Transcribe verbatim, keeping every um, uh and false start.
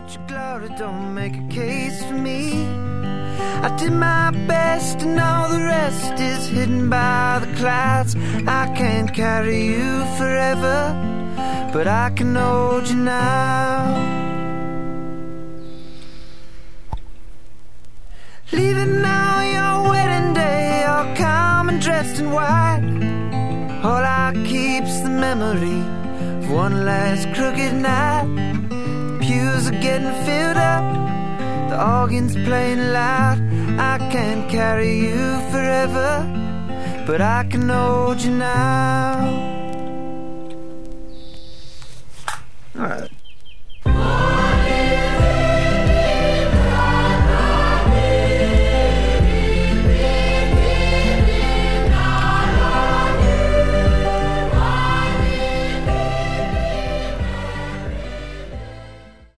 future glory, don't make a case for me. I did my best and all the rest is hidden by the clouds. I can't carry you forever, but I can hold you now. Leaving now your wedding day, all calm and dressed in white. All I keep's the memory of one last crooked night. The pews are getting filled up, the organ's playing loud. I can't carry you forever, but I can hold you now. All right.